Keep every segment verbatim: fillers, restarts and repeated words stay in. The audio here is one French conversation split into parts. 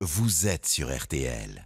Vous êtes sur R T L.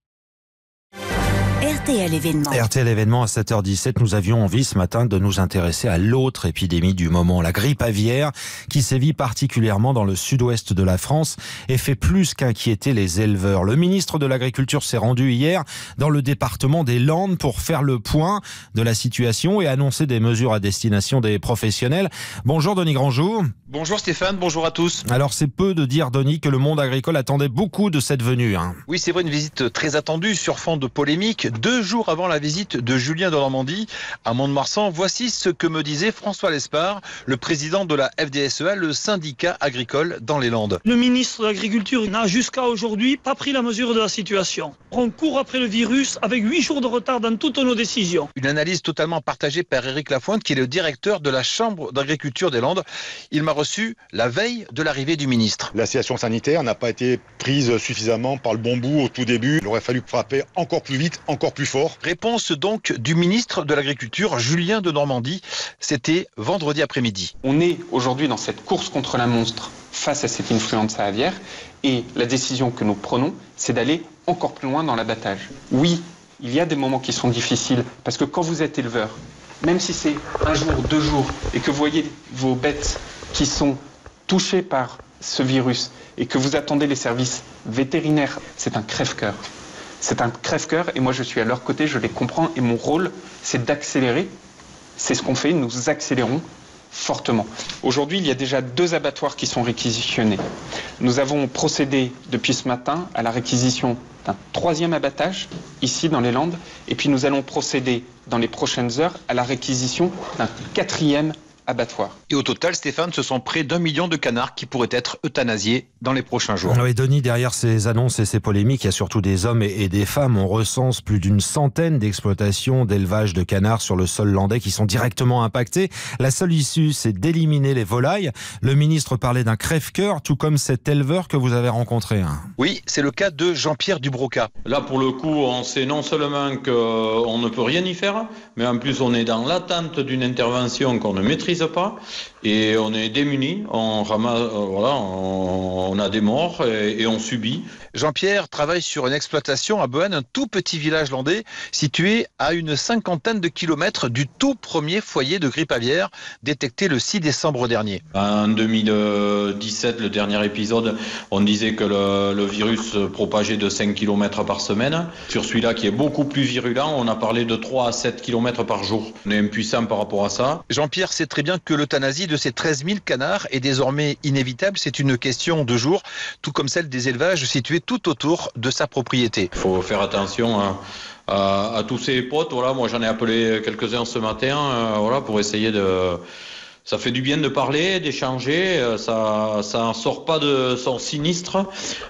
R T L événement. R T L événement à sept heures dix-sept, nous avions envie ce matin de nous intéresser à l'autre épidémie du moment, la grippe aviaire, qui sévit particulièrement dans le sud-ouest de la France et fait plus qu'inquiéter les éleveurs. Le ministre de l'Agriculture s'est rendu hier dans le département des Landes pour faire le point de la situation et annoncer des mesures à destination des professionnels. Bonjour Denis Grandjoux. Bonjour Stéphane, bonjour à tous. Alors c'est peu de dire, Denis, que le monde agricole attendait beaucoup de cette venue. Hein. Oui, c'est vrai, une visite très attendue sur fond de polémique. Deux jours avant la visite de Julien de Normandie à Mont-de-Marsan, voici ce que me disait François Lespard, le président de la F D S E A, le syndicat agricole dans les Landes. Le ministre de l'Agriculture n'a jusqu'à aujourd'hui pas pris la mesure de la situation. On court après le virus avec huit jours de retard dans toutes nos décisions. Une analyse totalement partagée par Éric Lafointe, qui est le directeur de la Chambre d'agriculture des Landes. Il m'a reçu la veille de l'arrivée du ministre. La situation sanitaire n'a pas été prise suffisamment par le bon bout au tout début. Il aurait fallu frapper encore plus vite, encore plus fort. Réponse donc du ministre de l'Agriculture, Julien de Normandie. C'était vendredi après-midi. On est aujourd'hui dans cette course contre la monstre face à cette influenza aviaire et la décision que nous prenons, c'est d'aller encore plus loin dans l'abattage. Oui, il y a des moments qui sont difficiles parce que quand vous êtes éleveur, même si c'est un jour, deux jours et que vous voyez vos bêtes qui sont touchées par ce virus et que vous attendez les services vétérinaires, c'est un crève-cœur. C'est un crève-cœur et moi je suis à leur côté, je les comprends et mon rôle c'est d'accélérer. C'est ce qu'on fait, nous accélérons fortement. Aujourd'hui, il y a déjà deux abattoirs qui sont réquisitionnés. Nous avons procédé depuis ce matin à la réquisition d'un troisième abattage ici dans les Landes et puis nous allons procéder dans les prochaines heures à la réquisition d'un quatrième abattoir. Et au total, Stéphane, ce sont près d'un million de canards qui pourraient être euthanasiés dans les prochains jours. Oui, Denis, derrière ces annonces et ces polémiques, il y a surtout des hommes et des femmes. On recense plus d'une centaine d'exploitations d'élevage de canards sur le sol landais qui sont directement impactées. La seule issue, c'est d'éliminer les volailles. Le ministre parlait d'un crève-cœur, tout comme cet éleveur que vous avez rencontré. Hein. Oui, c'est le cas de Jean-Pierre Dubroca. Là, pour le coup, on sait non seulement qu'on ne peut rien y faire, mais en plus, on est dans l'attente d'une intervention qu'on ne maîtrise pas et on est démunis, on ramasse, euh, voilà, on, on a des morts et, et on subit. Jean-Pierre travaille sur une exploitation à Boën, un tout petit village landais situé à une cinquantaine de kilomètres du tout premier foyer de grippe aviaire détecté le six décembre dernier. En deux mille dix-sept, le dernier épisode, on disait que le, le virus propageait de cinq kilomètres par semaine. Sur celui-là qui est beaucoup plus virulent, on a parlé de trois à sept kilomètres par jour. On est impuissant par rapport à ça. Jean-Pierre sait très bien que l'euthanasie de ces treize mille canards est désormais inévitable. C'est une question de jours, tout comme celle des élevages situés tout autour de sa propriété. Il faut faire attention à, à, à tous ces potes. Voilà, moi j'en ai appelé quelques-uns ce matin euh, voilà, pour essayer de... Ça fait du bien de parler, d'échanger, ça ça en sort pas de son sinistre,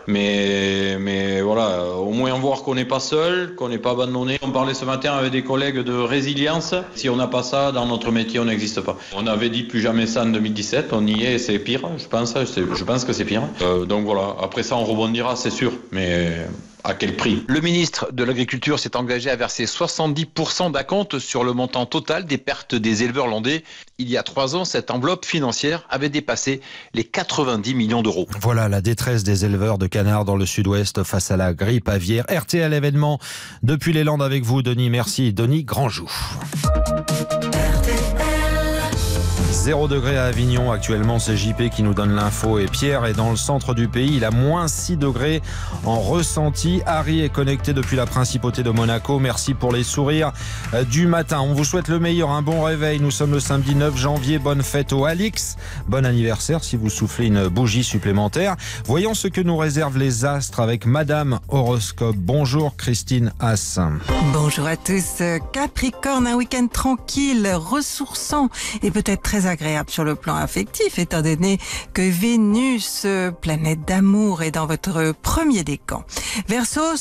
mais mais voilà, au moins voir qu'on n'est pas seul, qu'on n'est pas abandonné. On parlait ce matin avec des collègues de résilience. Si on n'a pas ça dans notre métier, on n'existe pas. On avait dit plus jamais ça en deux mille dix-sept, on y est, et c'est pire, je pense. Je pense que c'est pire. Euh, donc voilà, après ça on rebondira, c'est sûr, mais à quel prix? Le ministre de l'Agriculture s'est engagé à verser soixante-dix pour cent d'acompte sur le montant total des pertes des éleveurs landais. Il y a trois ans, cette enveloppe financière avait dépassé les quatre-vingt-dix millions d'euros. Voilà la détresse des éleveurs de canards dans le sud-ouest face à la grippe aviaire. R T L événement depuis les Landes avec vous, Denis. Merci, Denis Grandjoux. zéro degré à Avignon actuellement, c'est J P qui nous donne l'info et Pierre est dans le centre du pays, il a moins six degrés en ressenti. Harry est connecté depuis la principauté de Monaco, merci pour les sourires du matin. On vous souhaite le meilleur, un bon réveil, nous sommes le samedi neuf janvier, bonne fête au Alix, bon anniversaire si vous soufflez une bougie supplémentaire. Voyons ce que nous réservent les astres avec Madame Horoscope. Bonjour Christine Haas. Bonjour à tous. Capricorne, un week-end tranquille, ressourçant et peut-être très agréable sur le plan affectif, étant donné que Vénus, planète d'amour, est dans votre premier décan. Verseau,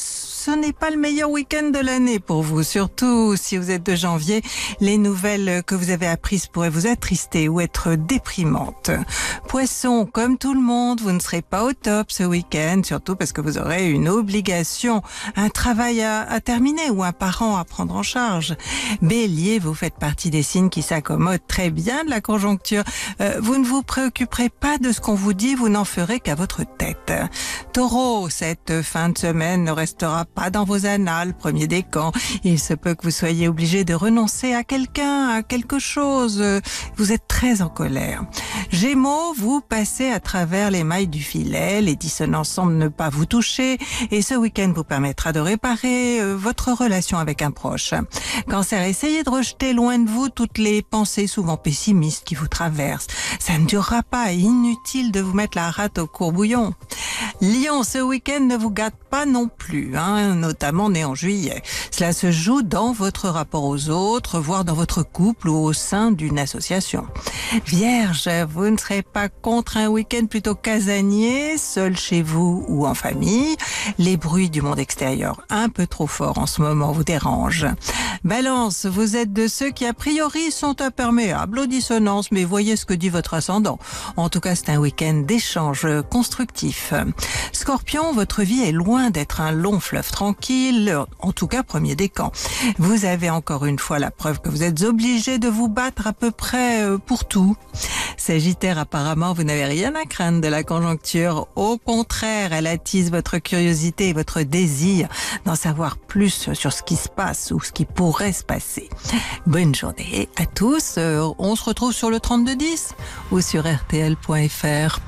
ce n'est pas le meilleur week-end de l'année pour vous. Surtout si vous êtes de janvier, les nouvelles que vous avez apprises pourraient vous attrister ou être déprimantes. Poisson, comme tout le monde, vous ne serez pas au top ce week-end, surtout parce que vous aurez une obligation, un travail à, à terminer ou un parent à prendre en charge. Bélier, vous faites partie des signes qui s'accommodent très bien de la conjoncture. Euh, vous ne vous préoccuperez pas de ce qu'on vous dit, vous n'en ferez qu'à votre tête. Taureau, cette fin de semaine ne restera pas dans vos annales, premier décan. Il se peut que vous soyez obligé de renoncer à quelqu'un, à quelque chose. Vous êtes très en colère. Gémeaux, vous passez à travers les mailles du filet, les dissonances semblent ne pas vous toucher et ce week-end vous permettra de réparer euh, votre relation avec un proche. Cancer, essayez de rejeter loin de vous toutes les pensées souvent pessimistes qui vous traversent. Ça ne durera pas, inutile de vous mettre la rate au courbouillon. Lion, ce week-end ne vous gâte pas non plus, hein, notamment né en juillet. Cela se joue dans votre rapport aux autres, voire dans votre couple ou au sein d'une association. Vierge, vous ne serez pas contre un week-end plutôt casanier, seul chez vous ou en famille. Les bruits du monde extérieur, un peu trop forts en ce moment, vous dérangent. Balance, vous êtes de ceux qui a priori sont imperméables aux dissonances, mais voyez ce que dit votre ascendant. En tout cas, c'est un week-end d'échanges constructifs. Scorpion, votre vie est loin d'être un long fleuve tranquille, en tout cas premier décan. Vous avez encore une fois la preuve que vous êtes obligé de vous battre à peu près pour tout. Sagittaire, apparemment, vous n'avez rien à craindre de la conjoncture. Au contraire, elle attise votre curiosité et votre désir d'en savoir plus sur ce qui se passe ou ce qui pourrait se passer. Bonne journée à tous. On se retrouve sur le trente-deux dix ou sur R T L point F R.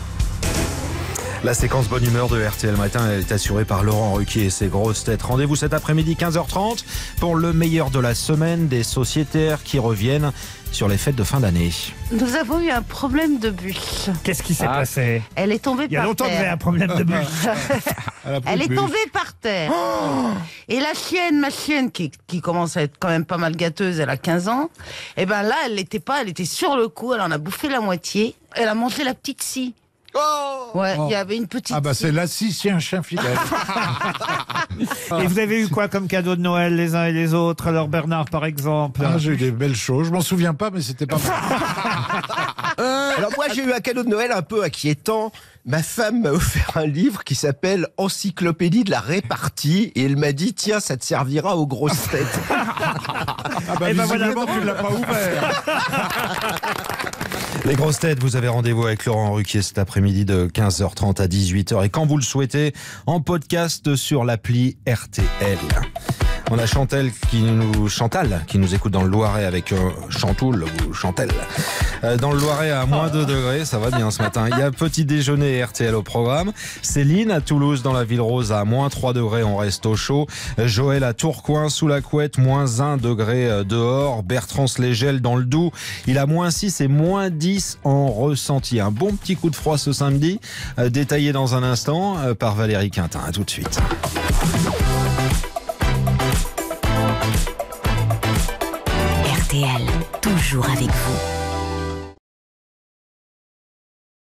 La séquence bonne humeur de R T L Matin, elle est assurée par Laurent Ruquier et ses grosses têtes. Rendez-vous cet après-midi quinze heures trente pour le meilleur de la semaine des sociétaires qui reviennent sur les fêtes de fin d'année. Nous avons eu un problème de bus. Qu'est-ce qui s'est Ah. passé? Elle est tombée Il y a par longtemps que terre. vous avez un problème de bus. Elle, Elle est tombée par terre. Oh et la chienne, ma chienne, qui, qui commence à être quand même pas mal gâteuse, elle a quinze ans, et ben là, elle l'était pas, elle était sur le coup, elle en a bouffé la moitié, elle a mangé la petite scie. Oh ouais, il Oh. y avait une petite Ah bah scie. c'est la scie, c'est un chien fidèle. Et vous avez eu quoi comme cadeau de Noël les uns et les autres? Alors Bernard, par exemple. Ah, j'ai eu des belles choses, je m'en souviens pas, mais c'était pas mal. Alors moi j'ai eu un cadeau de Noël un peu inquiétant. Ma femme m'a offert un livre qui s'appelle Encyclopédie de la répartie et elle m'a dit tiens ça te servira aux grosses têtes. Ah bah Eh ben voilà, visiblement tu ne l'as pas ouvert. Les grosses têtes, vous avez rendez-vous avec Laurent Ruquier cet après-midi de quinze heures trente à dix-huit heures et quand vous le souhaitez, en podcast sur l'appli R T L. On a Chantal qui nous, Chantal qui nous écoute dans le Loiret avec euh, Chantoul ou Chantel. Euh, dans le Loiret à moins deux degrés, ça va bien ce matin. Il y a petit déjeuner R T L au programme. Céline à Toulouse dans la Ville Rose à moins trois degrés, on reste au chaud. Joël à Tourcoing sous la couette, moins un degré dehors. Bertrand se les gèle dans le Doubs. Il a moins six et moins dix en ressenti. Un bon petit coup de froid ce samedi, euh, détaillé dans un instant euh, par Valérie Quintin. À tout de suite. R T L, toujours avec vous.